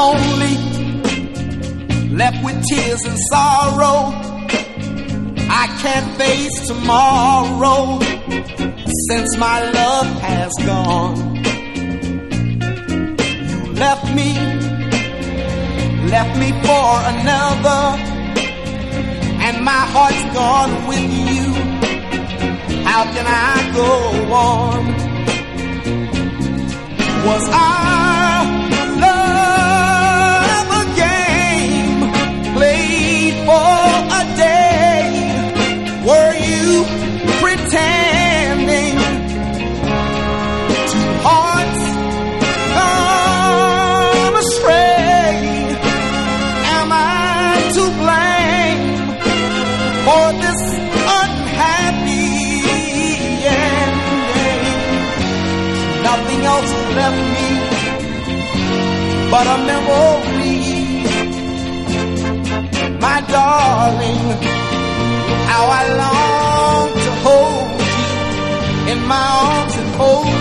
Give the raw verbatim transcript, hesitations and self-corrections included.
lonely, left with tears and sorrow. I can't face tomorrow since my love has gone. You left me, left me for another, and my heart's gone with you. How can I go on? Was I love a game played for a day? Were you pretending? Two hearts gone astray. Am I to blame for this unhappy ending? Nothing else left me but a memory. My darling, how I long to hold you in my arms and hold